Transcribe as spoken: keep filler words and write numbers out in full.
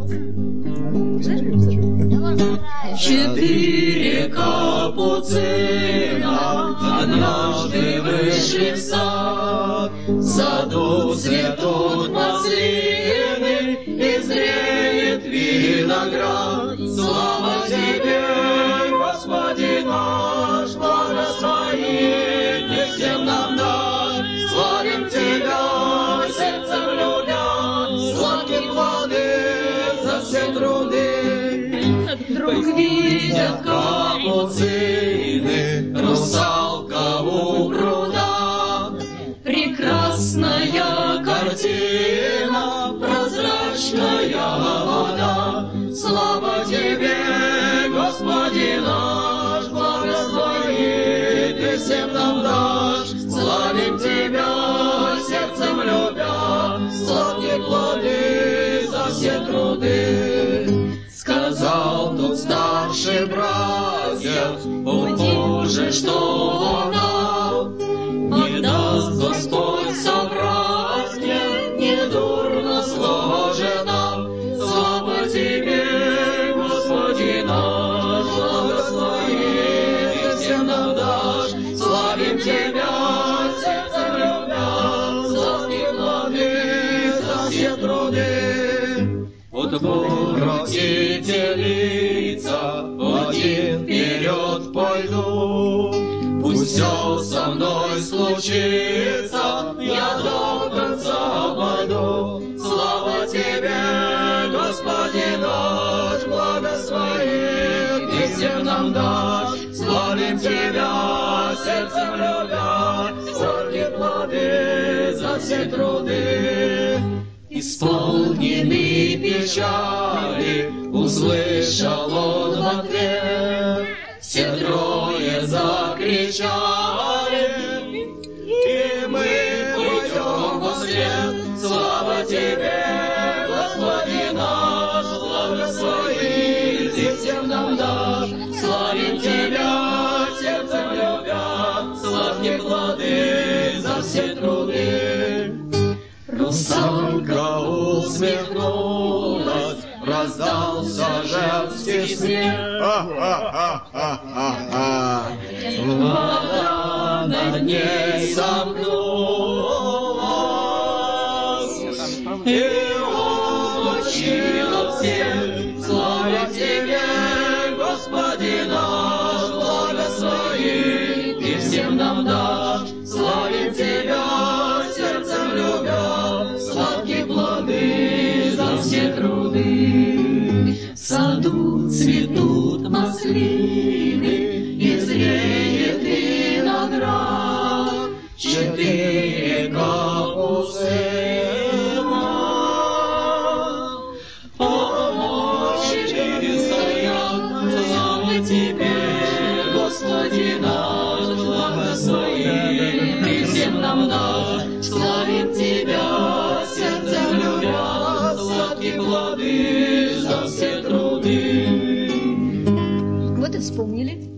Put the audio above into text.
Четыре капуцина однажды вышли в сад. В саду цветут маслины и зреет виноград. Слава Тебе, Господи наш, благослови Ты всем нам дашь. Славим Тебя, сердцем любя, сладкие плоды за все труды. Вдруг видят капуцины русалка у пруда. Прекрасная картина, прозрачная вода. Слава Тебе, Господи наш, благослови Ты всем нам дашь. Славим Тебя, сердцем любя, сладкие плоды за все труды. Сказал тот старший братьев: о Боже, что он дал, не даст Господь собрать мне недурно сложено. Слава Тебе, Господи наш, благослови Ты всем нам дашь. Славим Тебя, сердцем любя, сладкие плоды за все труды. Вот вороте телица, один вперед пойду. Пусть все со мной случится, я до конца пойду. Слава Тебе, Господи наш, благослови Ты всем нам дашь. Славим Тебя, сердцем любя, сладкие плоды за все труды. Исполненный печали, услышал он в ответ. Все трое закричали, и мы пойдем во свет. Слава Тебе, Господи наш, благослови Ты всем нам дашь. Славим Тебя, сердцем любя, сладкие плоды за все труды. Русалка усмехнулась, раздался женский смех. Вода над ней сомкнулась и умочила всех. Слава Тебе, Господи наш, благослови Ты всем нам дашь. Славим Тебя, сердцем любя, сладкие плоды за все труды. В саду цветут маслины и зреет виноград. Четыре капуцина помощи стоят. Слава Тебе, Господи наш, благослови Ты всем нам дашь. Славим Тебя, сердцем любя, сладкие плоды за все труды. Вот и вспомнили.